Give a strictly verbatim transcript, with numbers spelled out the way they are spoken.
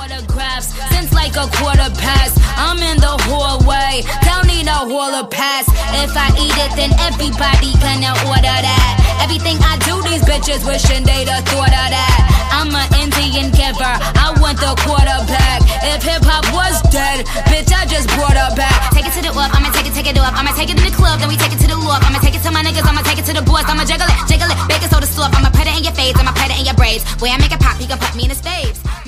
autographs since like a quarter past. I'm in the hallway, don't need a hall of pass. If I eat it, then everybody gonna order that. Everything I do, these bitches wishing they'd have thought of that. I'm an Indian giver, I want the quarterback. If hip-hop was dead, bitch, I just brought her back. Take it to the up, I'ma take it, take it up. I'ma take it in the club, then we take it to the loft. I'ma take it to my niggas, I'ma take it to the boys. I'ma jiggle it, jiggle it, bake it so the slop. I'ma put it in your face, I'ma put it in your braids. Way I make it pop, he gon' put me in his faves.